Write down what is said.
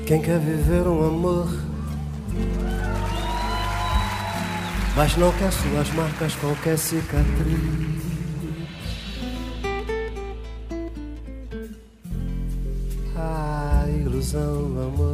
Quem quer viver um amor, mas não quer suas marcas, qualquer cicatriz. A ilusão do amor